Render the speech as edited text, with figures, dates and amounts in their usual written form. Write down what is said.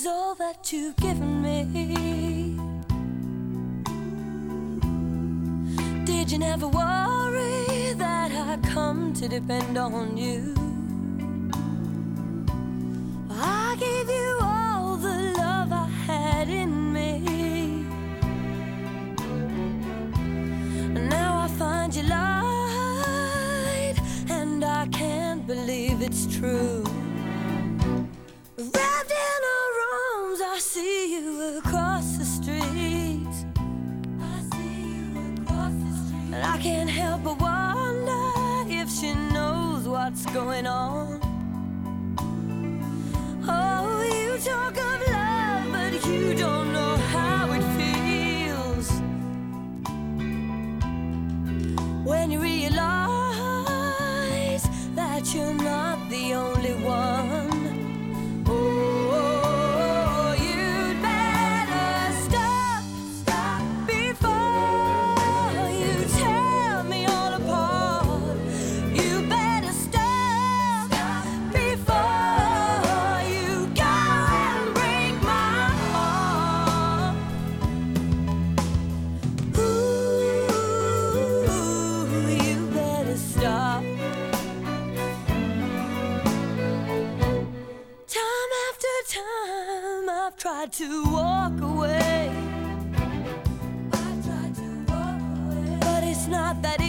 is all that you've given me. Did you never worry that I come to depend on you? I gave you all the love I had in me, and now I find you lied, and I can't believe it's true. Wrapped in her arms, I see you across the street. And I can't help but wonder if she knows what's going on. Oh, you talk of love, but you don't know how it feels when you realize that you're not the only one. Oh, you'd better stop before you tear me all apart. You better stop before you go and break my heart. Ooh, you better stop. Time after time I've tried to walk away, but it's not that